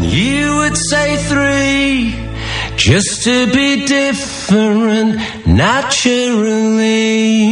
you would say 3, just to be different naturally.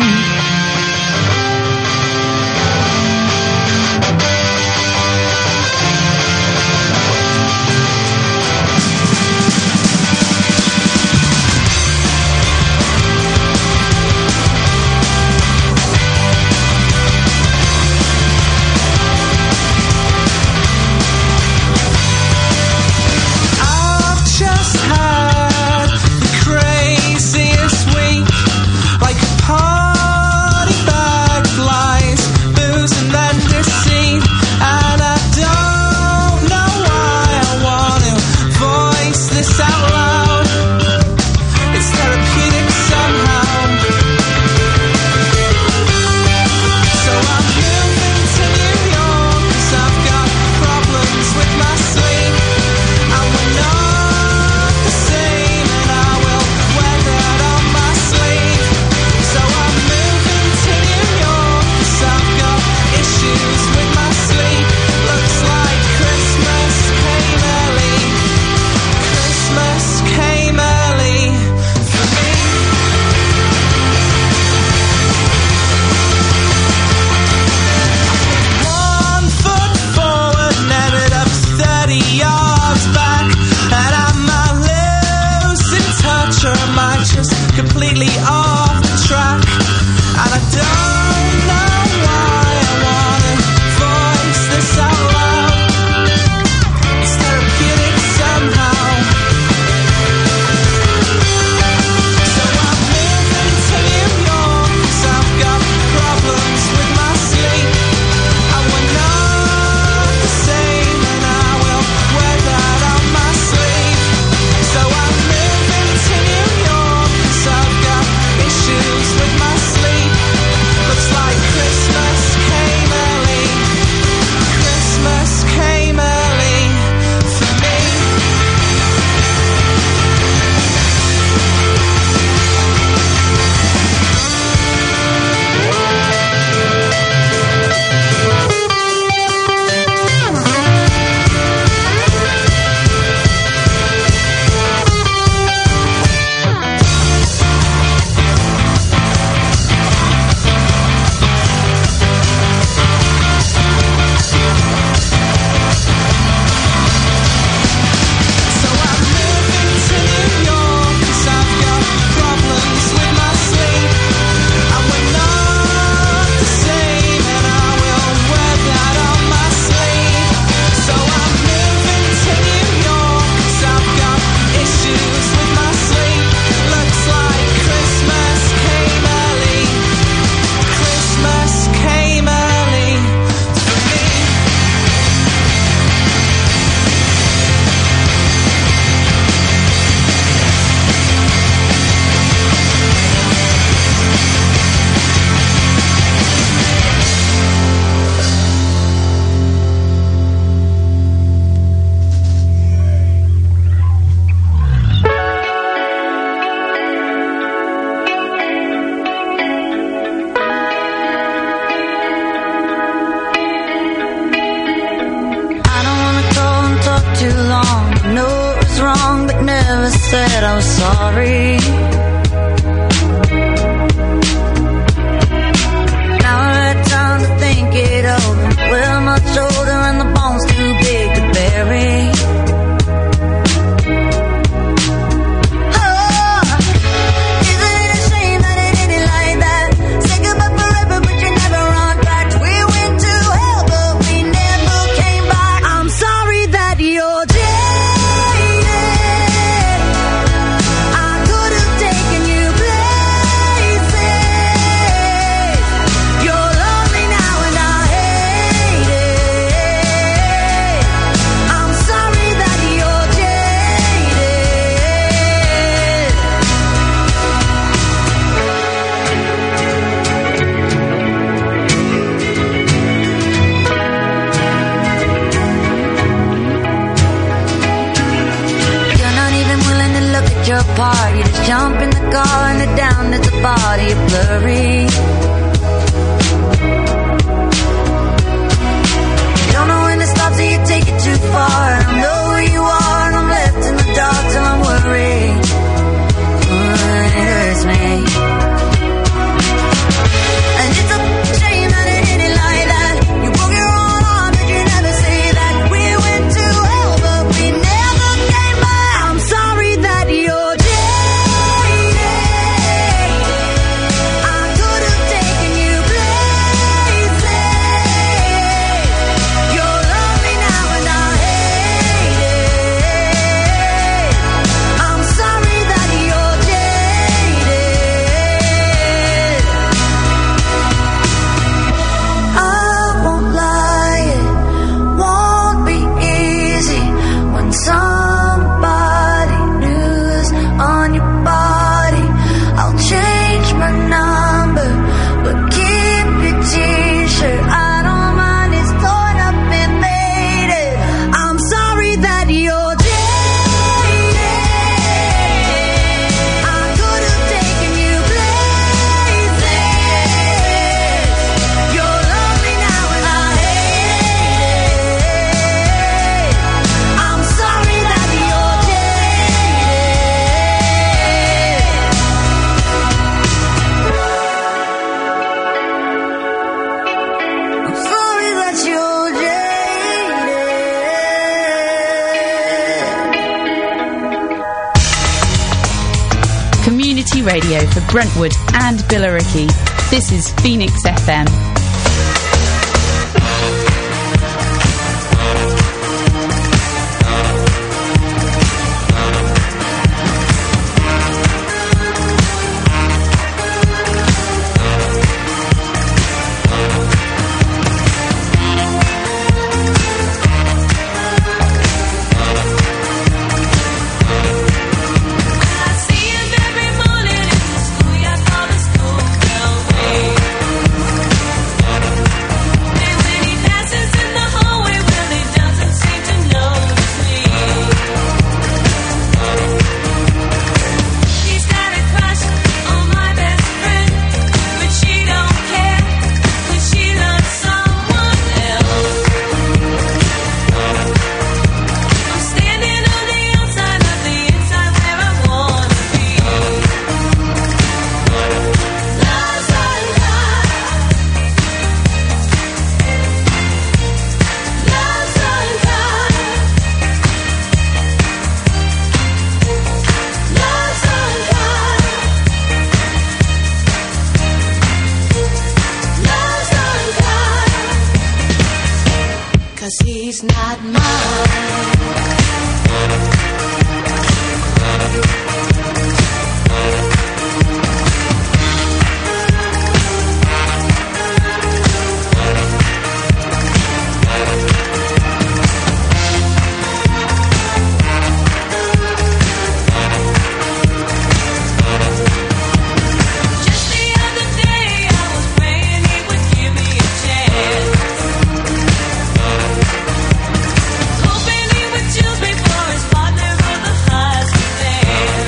Said I'm sorry. Now I had time to think it over. We're much older and the bone's too big to bury. I could have radio for Brentwood and Billericay. This is Phoenix FM. Hoping he would choose me for his partner for the highs and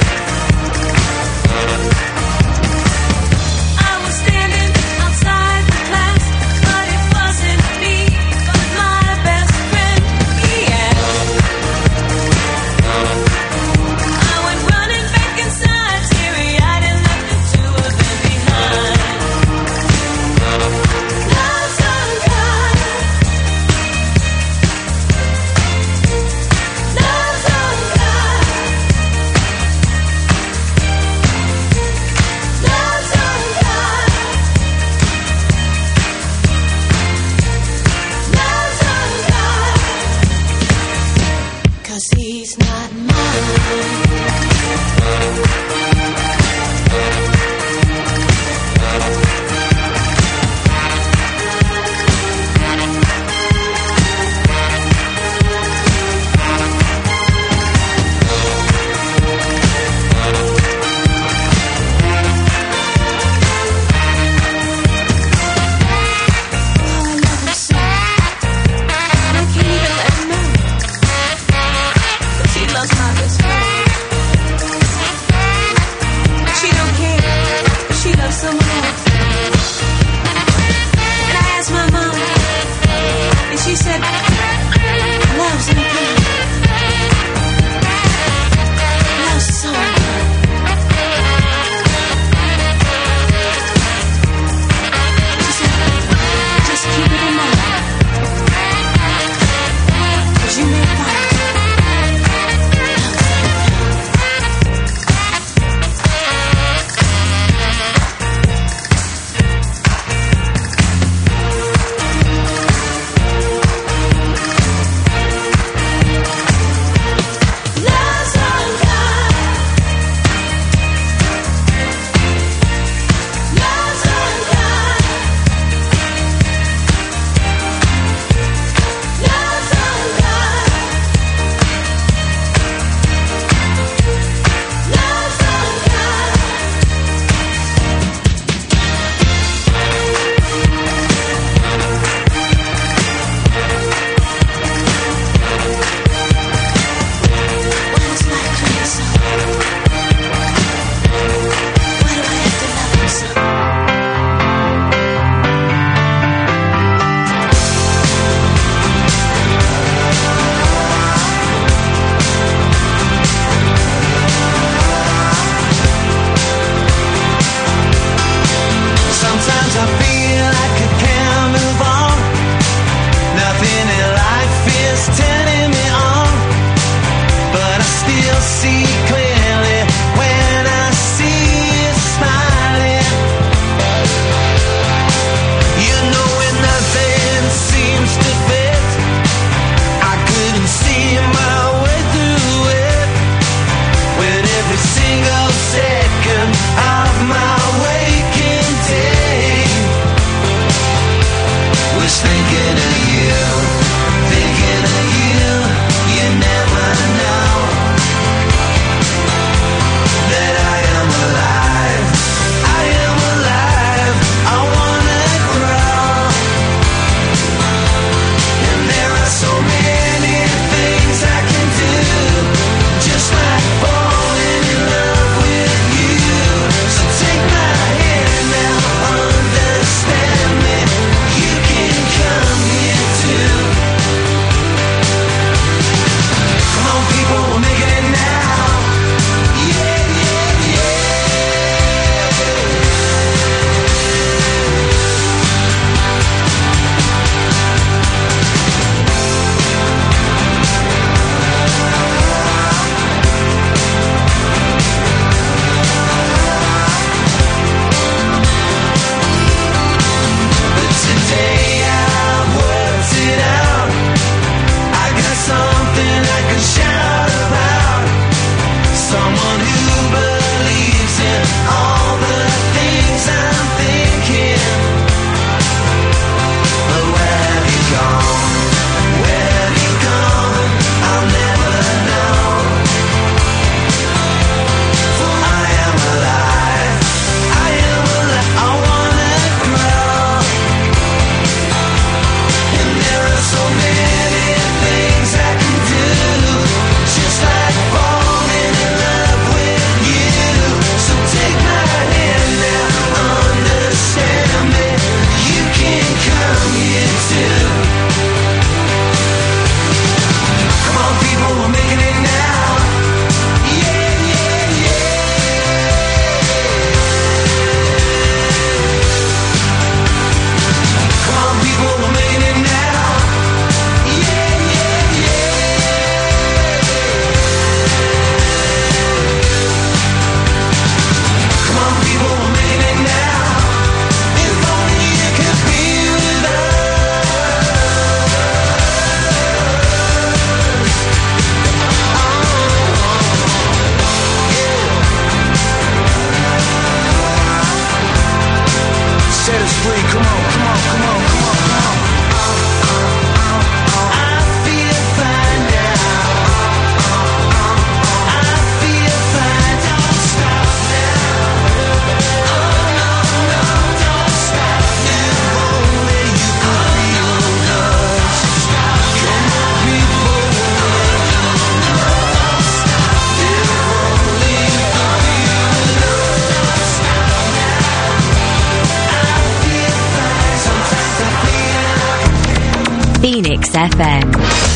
Phoenix FM.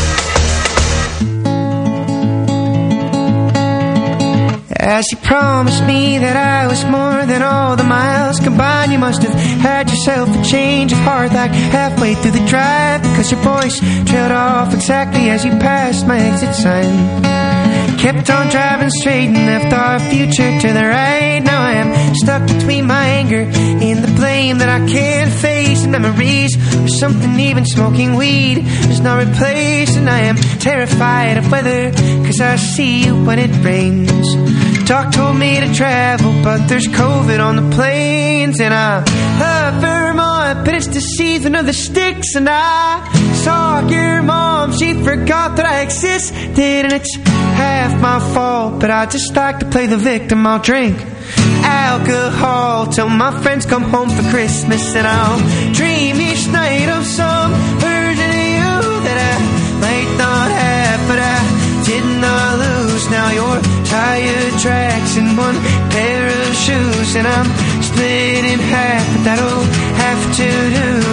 As you promised me that I was more than all the miles combined, you must have had yourself a change of heart like halfway through the drive, because your voice trailed off exactly as you passed my exit sign. Kept on driving straight and left our future to the right. Now I am stuck between my anger and the blame that I can't face, and memories or something even smoking weed is not replaced. And I am terrified of weather, cause I see you when it rains. Doc told me to travel, but there's COVID on the planes. And I love Vermont, but it's the season of the sticks. And I saw your mom, she forgot that I existed, and it's half my fault, but I just like to play the victim. I'll drink alcohol till my friends come home for Christmas, and I'll dream each night of some version of you that I might not have, but I did not lose. Now you're tire tracks and one pair of shoes, and I'm split in half, but that'll have to do.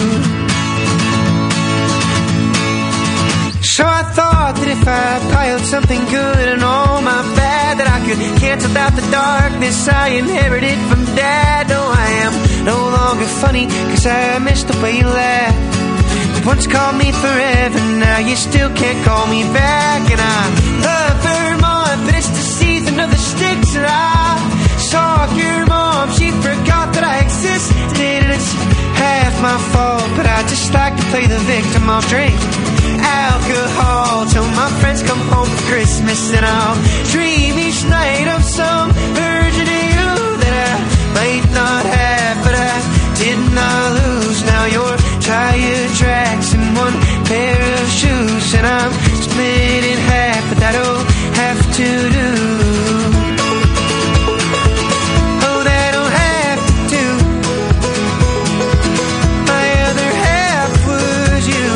So I thought that if I piled something good and all my bad, that I could cancel out the darkness I inherited from Dad. No, I am no longer funny, cause I missed the way you laughed. You once called me forever, now you still can't call me back. And I love Vermont, but it's the season of the sticks. And I saw your mom, she forgot that I existed, and it's half my fault, but I just like to play the victim. I'll drink alcohol till my friends come home for Christmas, and I'll dream each night of some version of you that I might not have, but I did not lose. Now you're tire tracks and one pair of shoes, and I'm split in half, but that'll have to do. Oh, that'll have to do. My other half was you.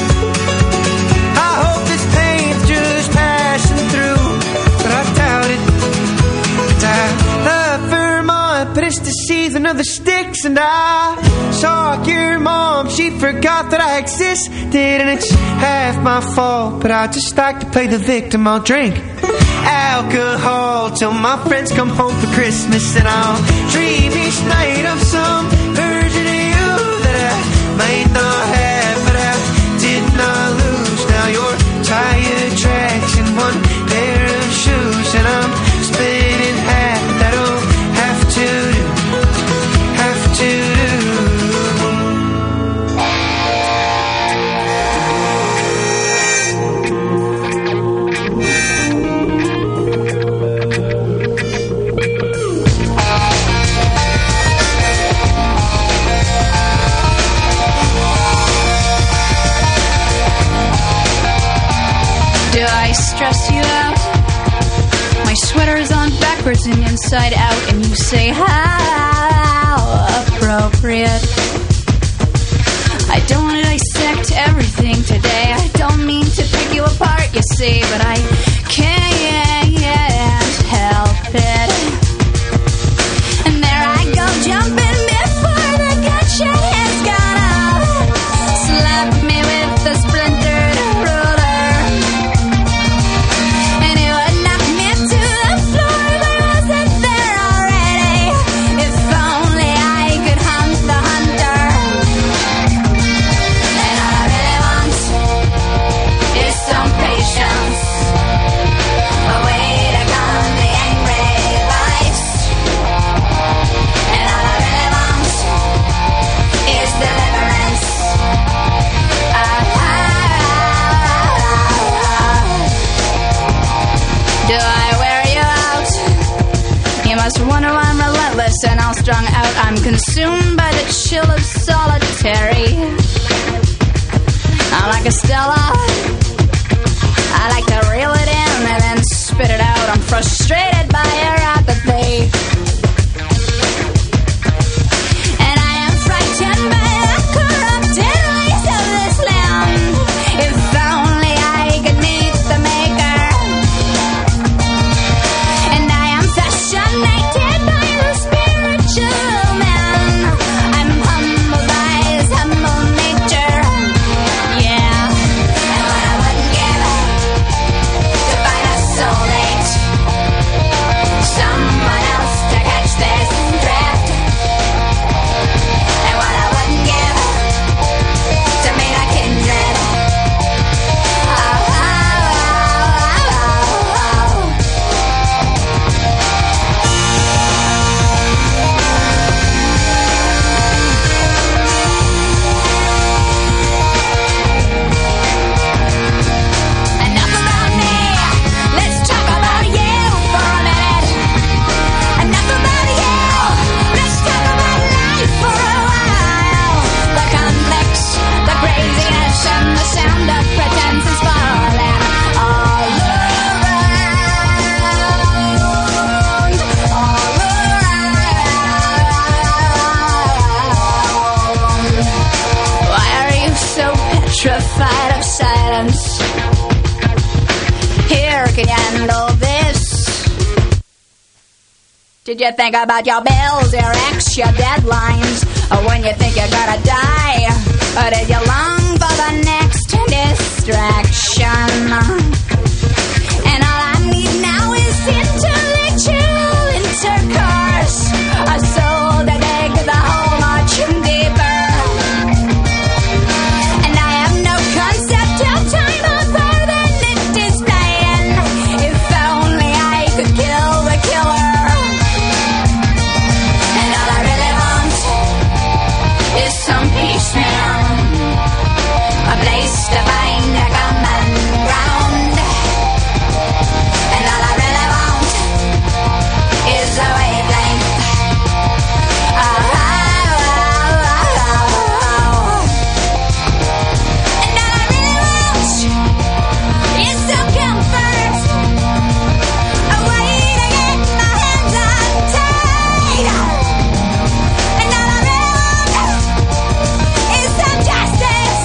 I hope this pain's just passing through, but I doubt it. But I love Vermont, but it's the season of the sticks. And I saw your mom, she forgot that I existed, and it's half my fault, but I just like to play the victim. I'll drink alcohol till my friends come home for Christmas, and I'll dream each night of some version of you that I might not have, but I did not lose. Now you're tire tracks and one pair of shoes, and I'm split in half. That'll have to do, have to do. Do I stress you out? My sweater's on backwards and inside out, and you say, how appropriate. I don't want to dissect everything today. I don't mean to pick you apart, you see, but I can't help it. And there I go, jumping before the gunshot has gone off. Slap me with the splintered ruler, and it would knock me to the floor, but I wasn't there already. If only I could hunt the hunter. And all I really want is some patience, a way to calm the angry voice. And all I really want is deliverance. Do I wear you out? You must wonder why I'm relentless and all strung out. I'm consumed by the chill of solitary. I'm like a Stella. I like to reel it in and then spit it out. I'm frustrated by your apathy, and I am frightened by the corrupted ways of this land. If only I could meet the maker. And I am fascinated by the spiritual man. I'm humbled by his humble nature. Yeah. can you handle this? Did you think about your bills, your ex, your deadlines? Or when you think you're gonna die? Or did you long for the next distraction? And all I need now is intellectual intercourse, a soul that digs a hole much deeper. And I have no concept of time other than it is playing. If only I could kill the killer. And all I really want is some peace, man. A place to find a common ground. And all I really want is a wavelength. And all I really want is some comfort. A way to get my hands untied. And all I really want is some justice.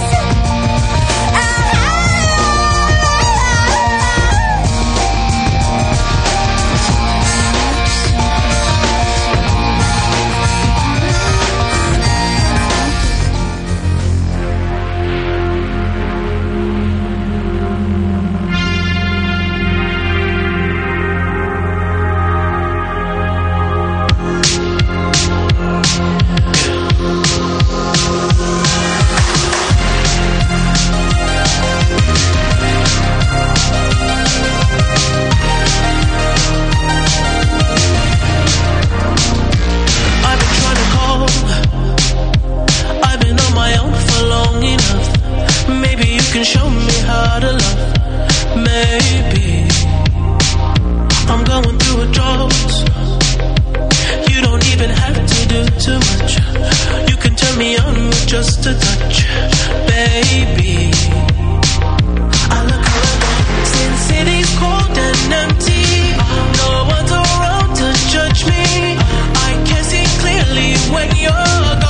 I've been trying to call. I've been on my own for long enough. Maybe you can show me how to love. Maybe I'm going through a drought. You don't even have to do too much. You can turn me on with just a touch, baby. I look around, Sin City's cold and empty. No one's around to judge me. I can see clearly when you're gone.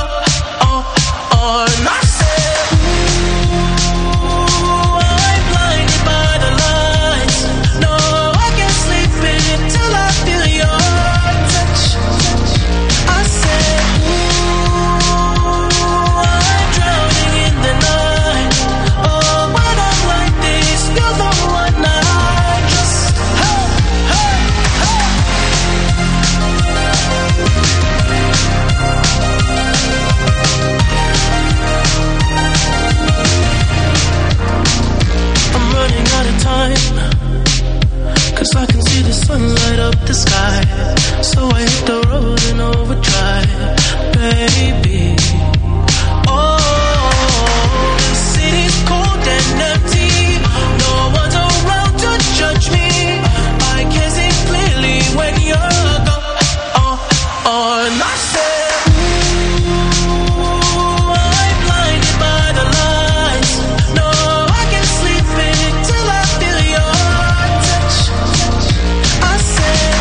I said, ooh, I'm blinded by the lights. No, I can't sleep until I feel your touch. I said, ooh, I'm drowning in the night. Oh, when I'm like this, you're the one I trust. Hey, hey, hey. I'm running out of time, 'cause I can see the sun light up the sky. So I hit the road in overdrive, baby. Oh, the city's cold and empty. No one's around to judge me. I can see clearly when you're gone. And I said, ooh, I'm blinded by the lights. No, I can't sleep until I feel your touch. I said,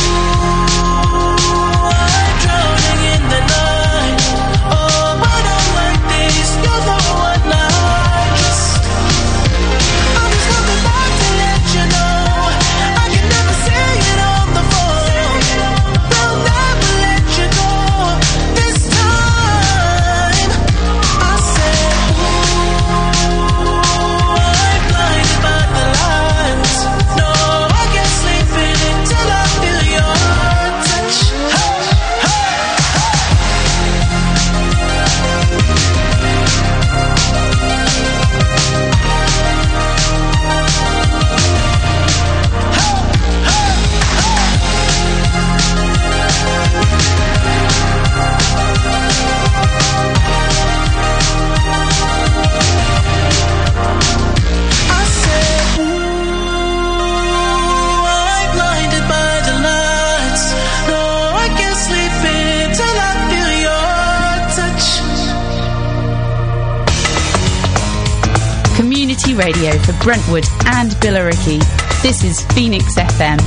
ooh, I'm drowning in the night. Oh, when I'm like this, you're the one I trust. I'm just coming back to let you know I can never say it on the phone. They'll never let you go this time. I said, ooh, I'm blinded by the lights. No, I can't sleep until I feel your touch. Hey, hey, I said, ooh, I'm blinded by the lights. No, I can't sleep until I feel your touch. Community radio for Brentwood and Billericay. This is Phoenix FM.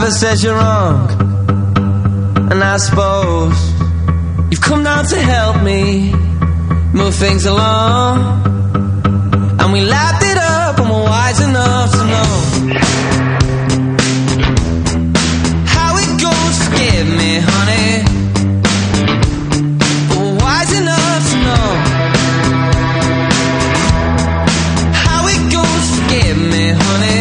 driver says you're wrong, and I suppose you've come down to help me move things along. And we lapped it up and we're wise enough to know how it goes. Forgive me, honey, but we're wise enough to know how it goes. Forgive me, honey,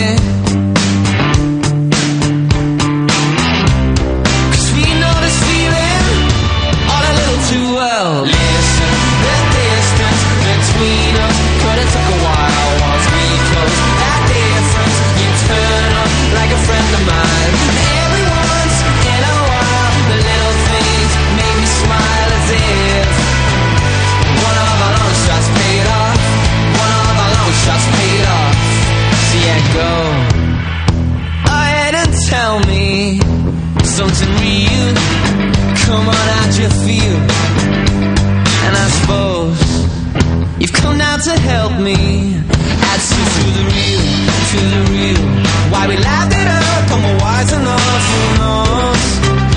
'cause we know this feeling all a little too well. Listen, the distance between us could have took a while once we close that difference. You turn up like a friend of mine. Every once in a while, the little things make me smile as if one of our long shots paid off. One of our long shots paid off. So yeah, go ahead and tell me something real. Come on, how'd you feel? And I suppose you've come down to help me add some to the real. Why we laughed it up and we're wise enough, who knows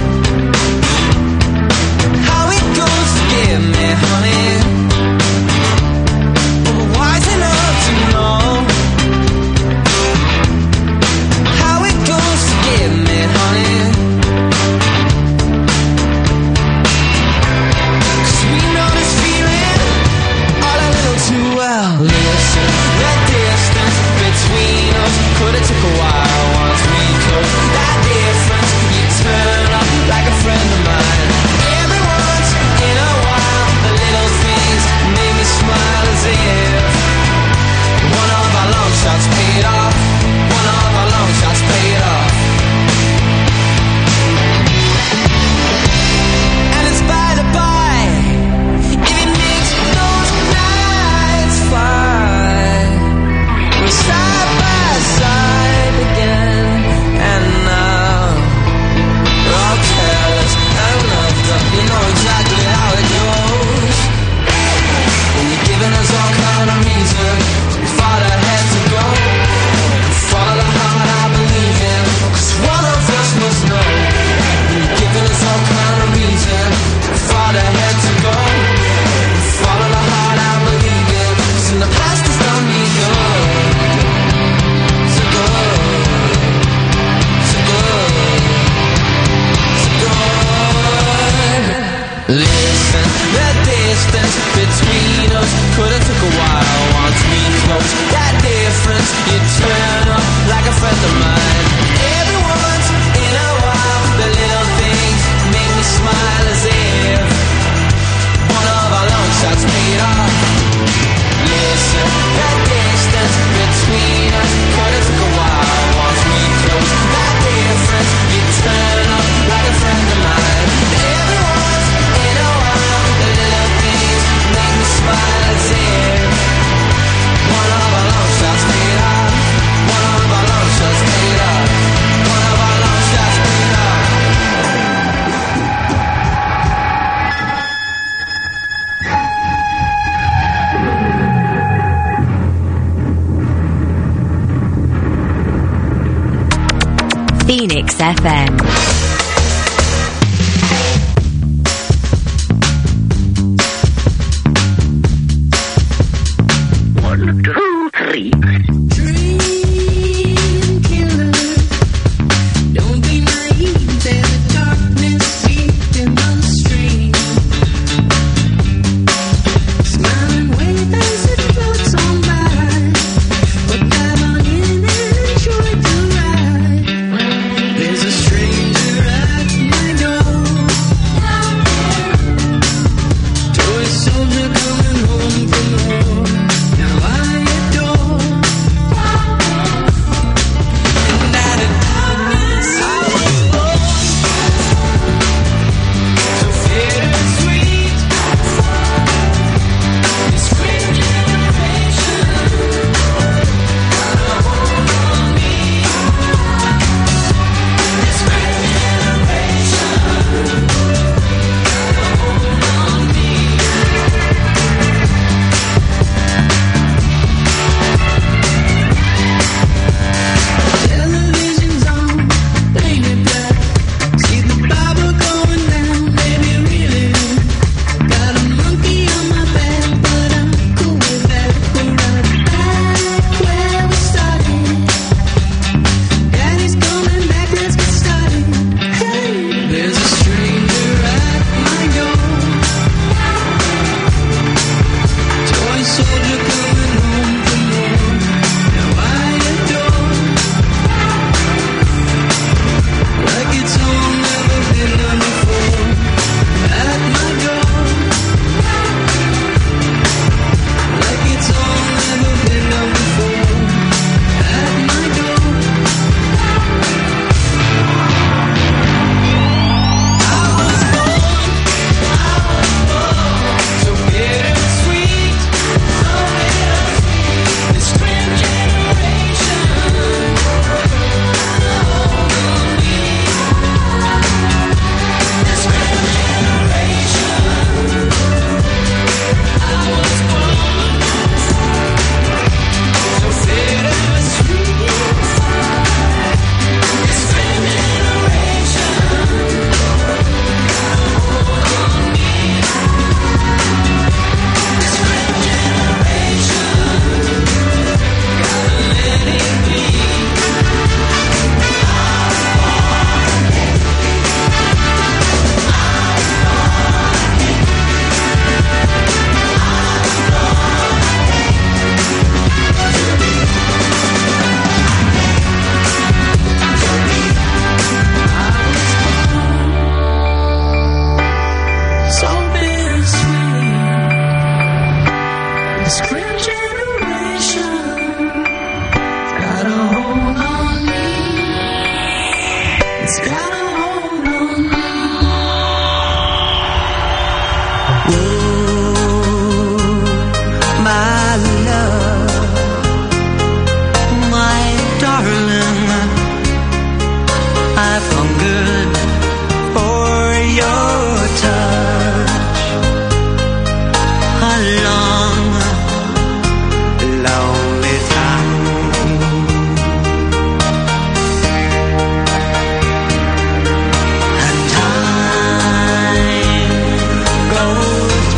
how it goes. Forgive me, honey, but we're wise enough to know how it goes. Forgive me, honey, 'cause we know this feeling all a little too well. Listen, the distance between us could have took a while once we close that difference. You turn up like a friend of mine. Every once in a while, the little things make me smile as if one of our long shots paid off. One of our long shots paid off. And it's by the by, if it makes those nights fly, we're side by side again. And now we're all careless and loved up. You know exactly how it goes. When you're giving us all kind of reason, we fought ahead to go. Follow the heart I believe in, 'cause one of us must know. When you're giving us all kind of reason, we fought ahead to go. Follow the heart I believe in, 'cause in the past has done me good. So good, so good, so good. Listen, the distance between us could have took a while once we close that difference. You turn up like a friend of mine. Every once in a while, the little things make me smile as if one of our long shots paid off. Listen, the distance between us could have took a while once we close that difference. You turn up like a friend of mine. Every once in a while, the little things make me smile as if one of our long shots paid off. One of our long shots paid off. One of our long shots paid off. Phoenix FM. One, two, three. There's a stranger goes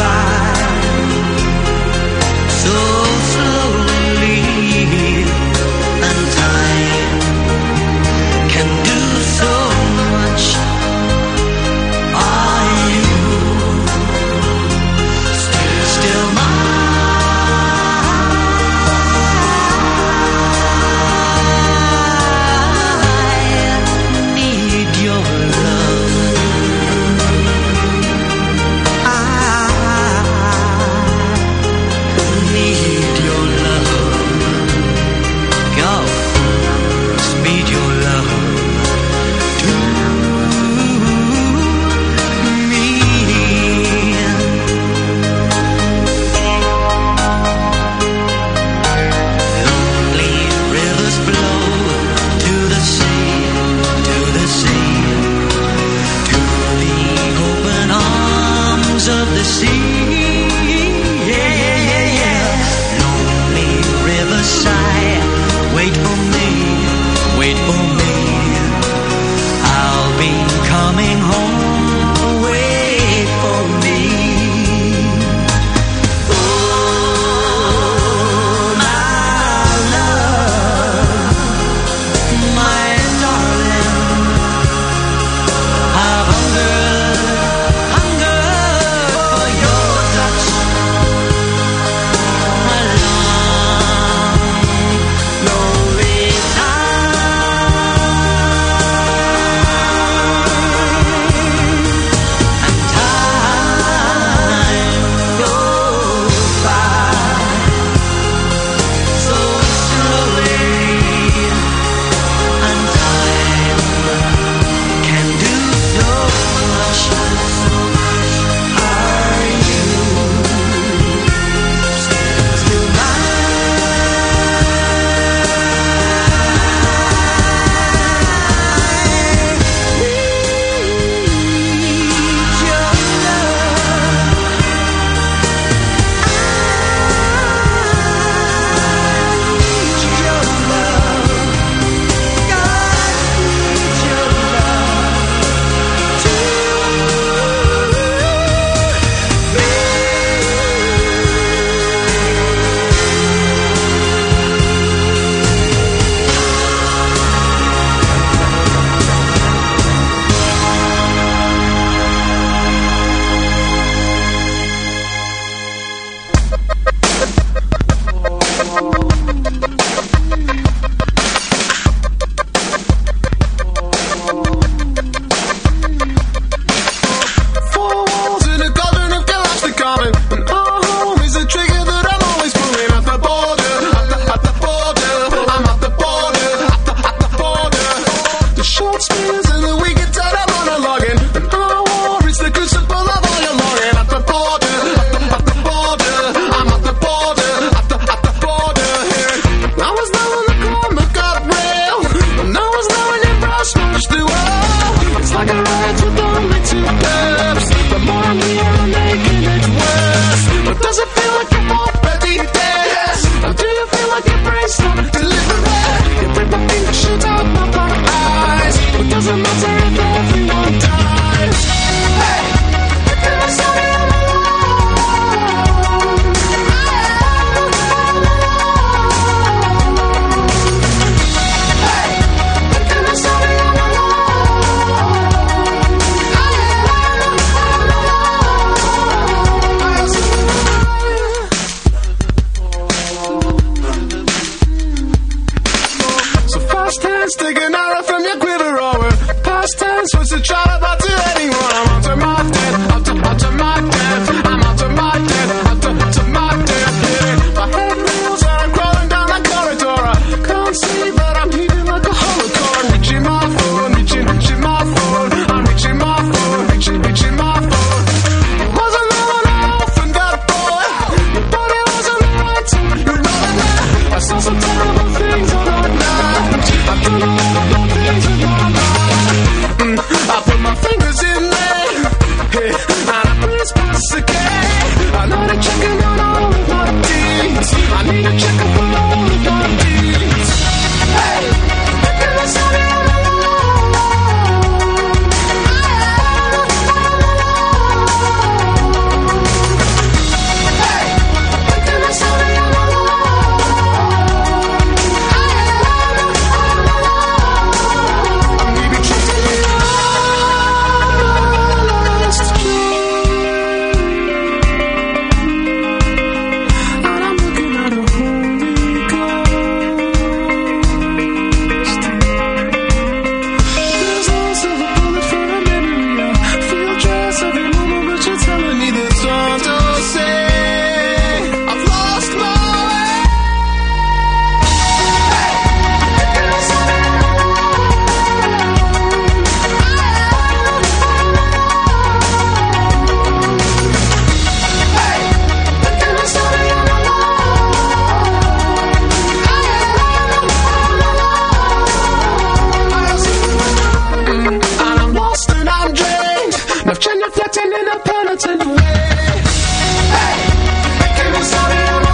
Metropolitan in a penitent way. Hey, è che non sappiamo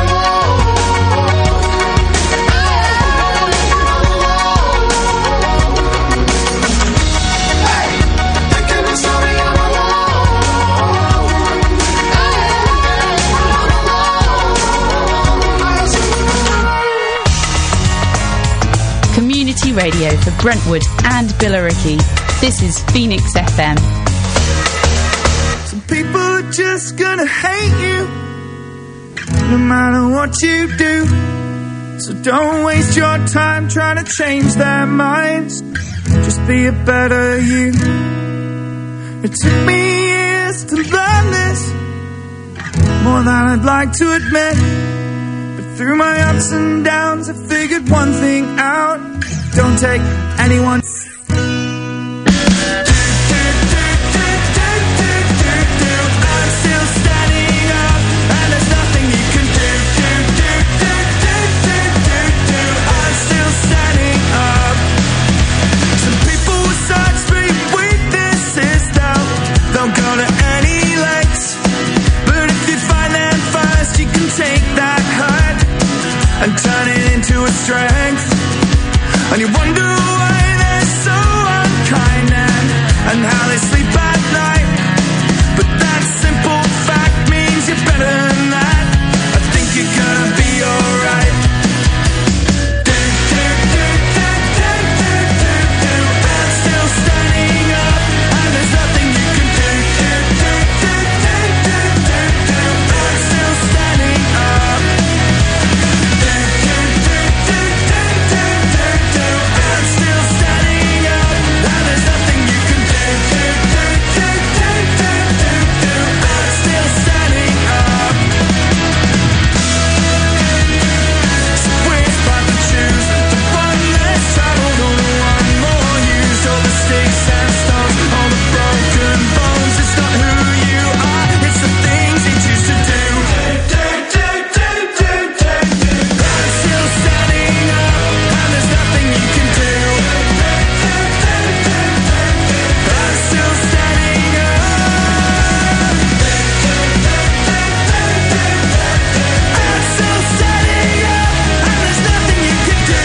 Community radio for Brentwood and Billericay. This is Phoenix FM. Some people are just gonna hate you, no matter what you do. So don't waste your time trying to change their minds. Just be a better you. It took me years to learn this, more than I'd like to admit. Through my ups and downs, I figured one thing out. Don't take anyone. I'm still standing up, and there's nothing you can do. I'm still standing up. Some people will search for your weaknesses, they'll go to any lengths. But if you find them first, you can take that hurt and turn it into a strength. And you wonder why they're so unkind and how they sleep at night. But that simple fact means you're better than that. I think you're gonna be alright. I'm still standing up, and there's nothing you can do. I'm still standing up. I'm still standing up, and there's nothing you can do. I'm still standing up. So which path to choose? The one less traveled or the one more used? All the sticks and stones, all the broken bones. It's not who you are, it's the things you choose to do. I'm still standing up, and there's nothing you can do. I'm still standing up. I'm still standing up, and there's nothing you can do.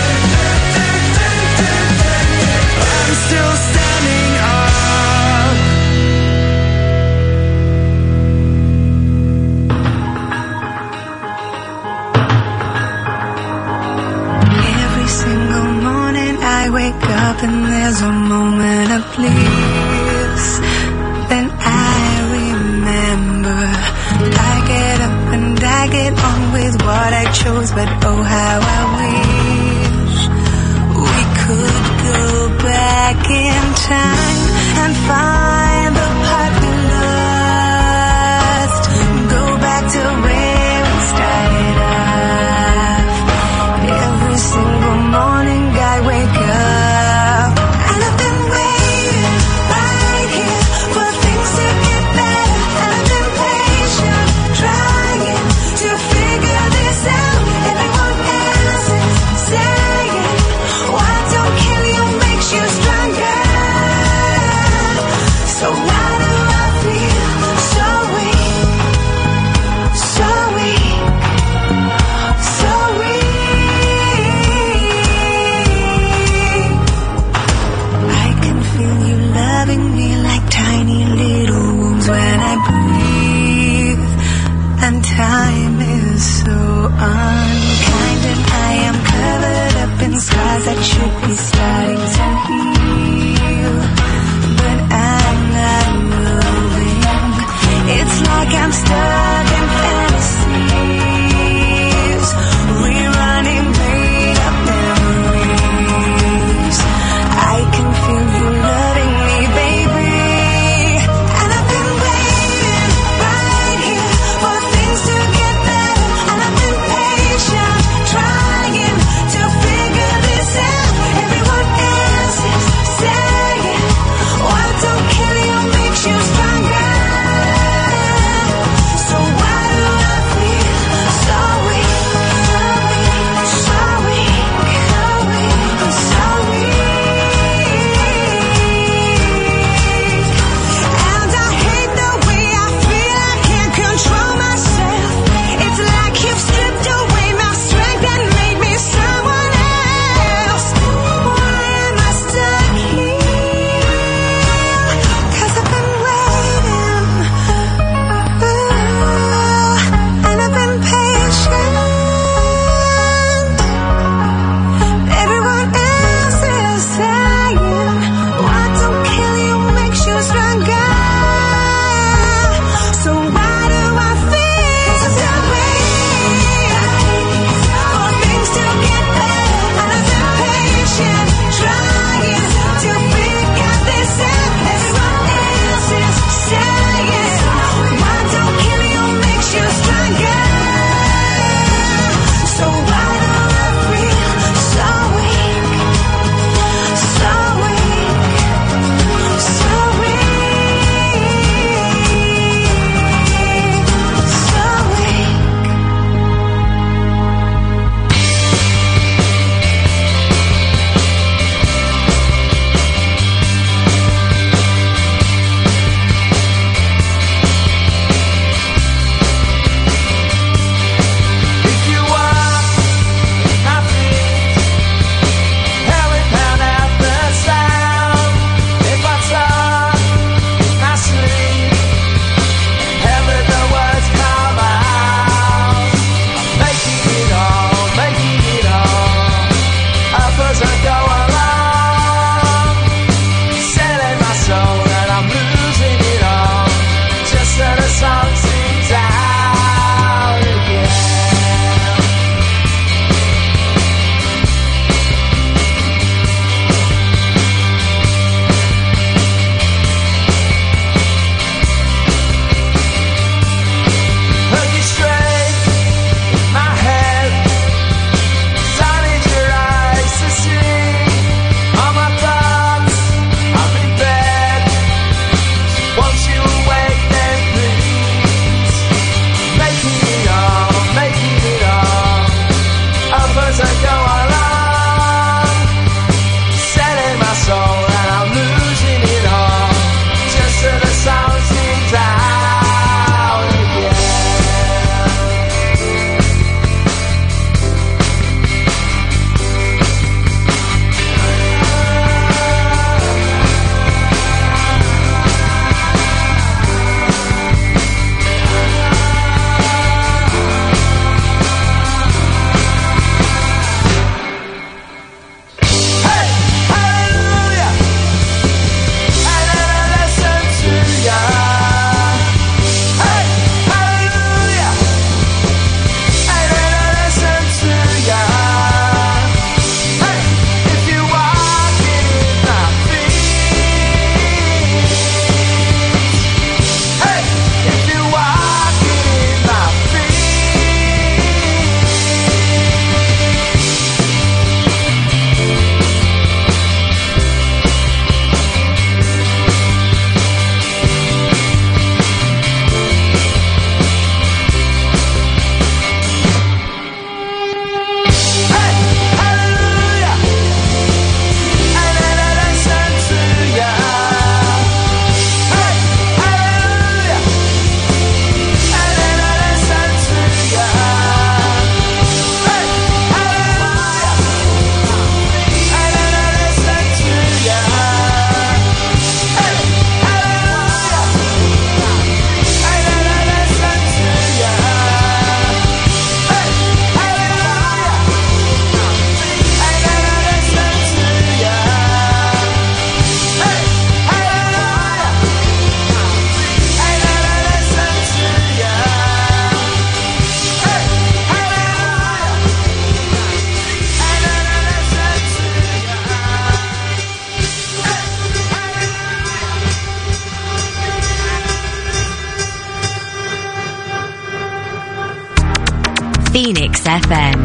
I'm still standing up. Every single morning I wake up and there's a moment of bliss. Then I remember I get up and I get on with what I chose. But oh how I wish we could go back in time and find the part we lost. Go back to where we started off. Every single morning I wake up and I've been waiting right here for things to get better. And I've been patient, trying to figure this out. Everyone else Phoenix FM.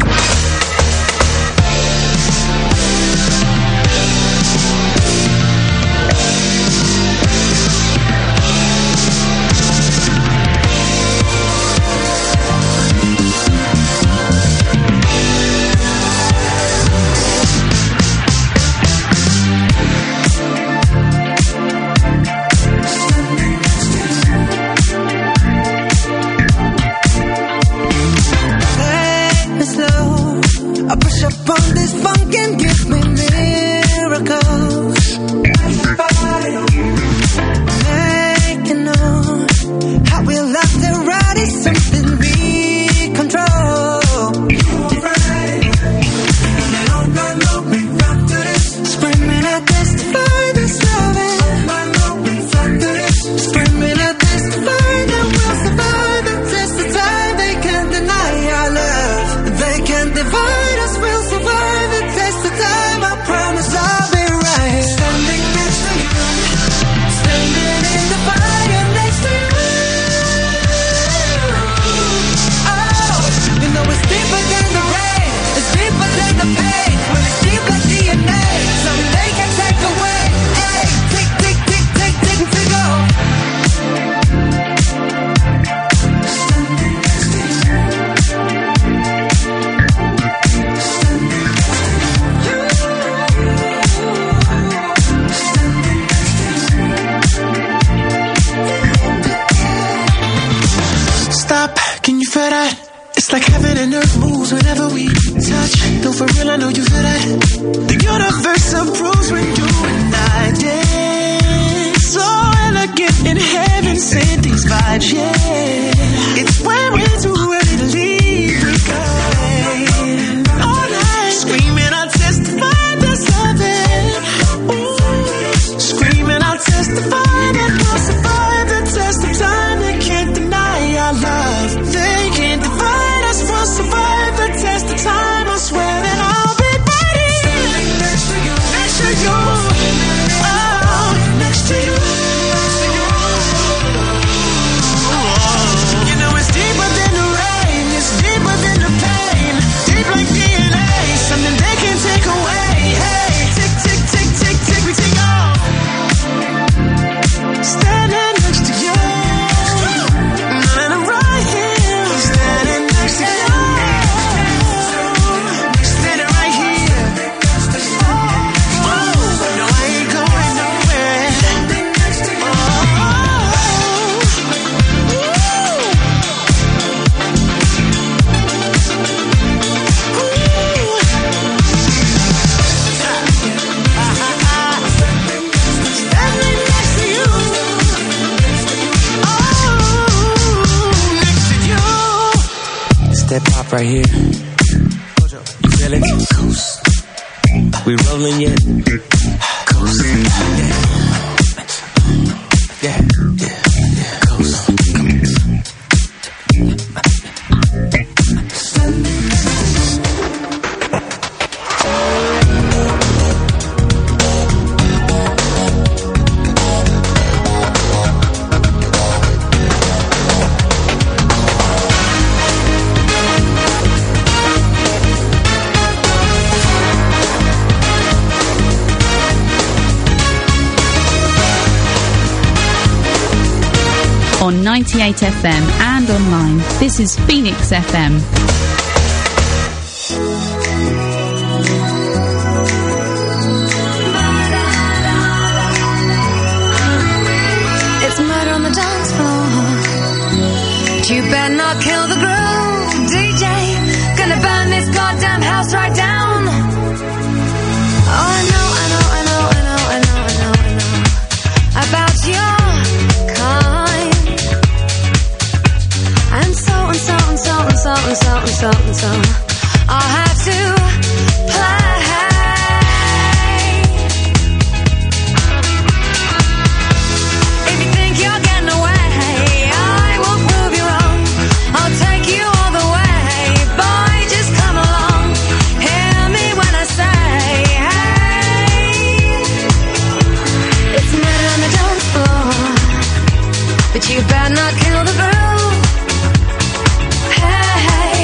Right here. You feel it? Coast. We rolling yet? Coast. Yeah. Coast. Come on. On 98 FM and online, this is Phoenix FM. It's murder on the dance floor, but you better not kill the groove.